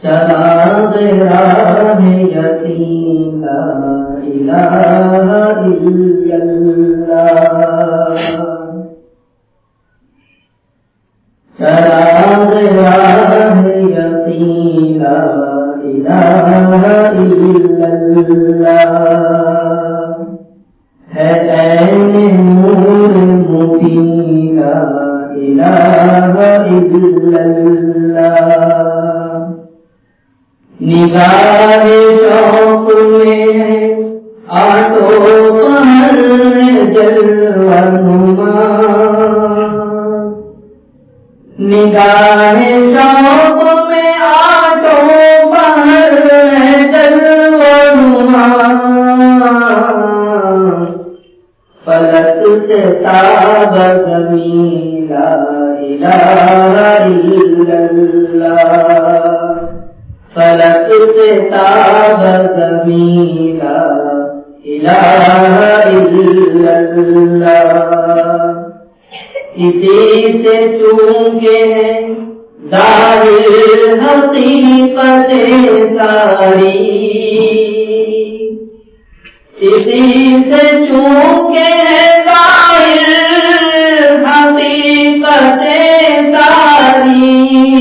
چراغ راہ یقین لا الہ الا اللہ، چراغ راہ یقین لا الہ الا اللہ، ہے عین نور مبین لا الہ الا اللہ، نگاہ شوق میں ہے آٹو پہر جلوہ نما، نگاہ شوق میں آٹو پہر جلوہ نما، فلک سے تاب زمین لا الہ الا اللہ، فلک سے تاب زمین لا الہ الا اللہ، اسی سے چونکے ہیں ظاہر حقیقت ساری، اسی سے چونکے ہیں ظاہر حقیقت ساری،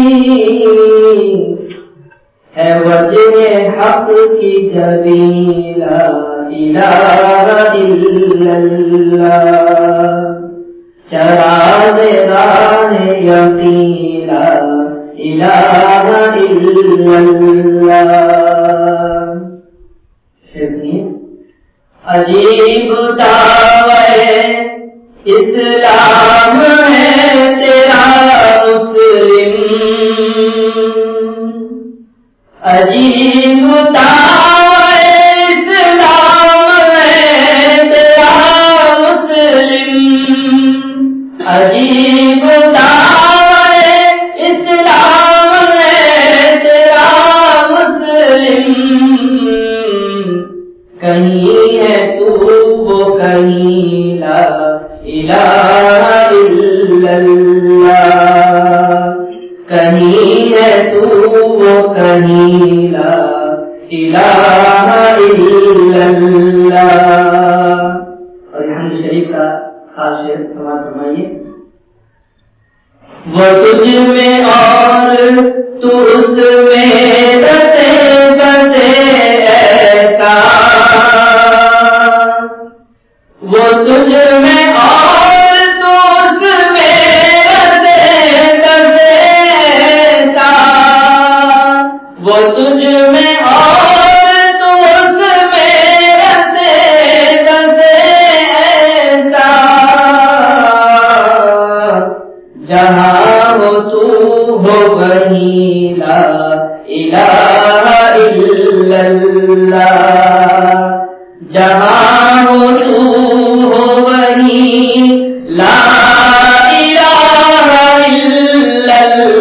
ہے وجہ حق کی جبین لا الہ الا اللہ، چراغ راہ یقین لا الہ الا اللہ۔ عجیب دعوے اسلام ہے تیرا مسلم، عجیب دعوے اسلام ہے تیرا مسلم، عجیب دعوے اسلام ہے تیرا مسلم، کہیں ہے تو وہ کہیں لا الہ الا اللہ، کہیں ہے تو وہ کہیں لا الہ الا اللہ۔ اور حمد شریف کا خاص شعر سماعت فرمائیے، وہ تجھ میں اور تو اس میں رتے بتے ایسا، وہ تجھ میں اور تو اس میں رتے بتے ایسا، وہ تجھ میں اور تو اس میں رتے بتے ایسا، جہاں ہو تو ہو وہیں لا الہ الا اللہ، جہاں ہو تو ہو وہیں لا الہ الا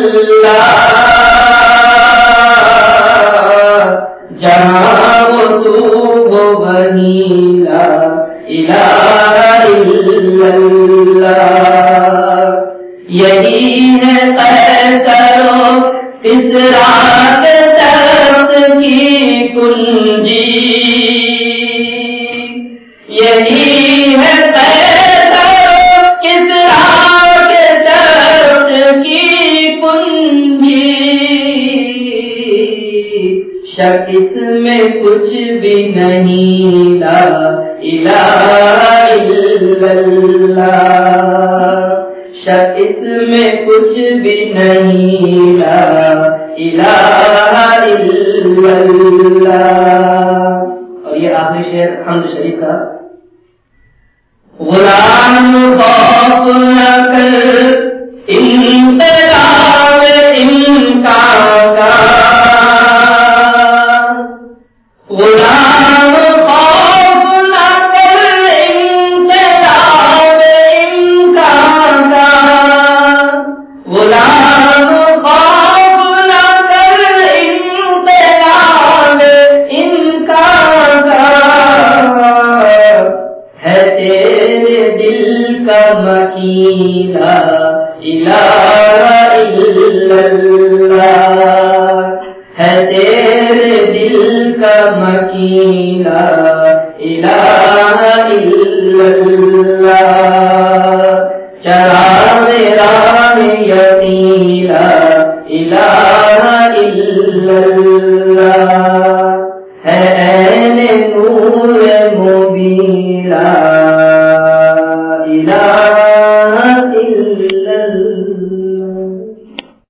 اللہ، جہاں ہو تو ہو وہیں لا الہ الا اللہ، یہی ہے قیصر و کسریٰ کے تخت کی کنجی، یہی ہے قیصر و کسریٰ کے تخت کی کنجی، شک اس میں کچھ بھی نہیں لا الہ الا اللہ، شک اس میں کچھ بھی نہیں لا الہ الا اللہ۔ اور یہ آخری شعر حمد شریف کا، غلام خوف نہ کر انقلاب امکان کا، غلام خوف نہ کر انقلاب امکان کا، غلام خوف نہ کر انقلاب امکان کا، ہے تیرے دل کا مکین لا الہ الا اللہ، ہے تیرے دل کا مکین لا الہ الا اللہ چراغ راہ یقین لا الہ الا اللہ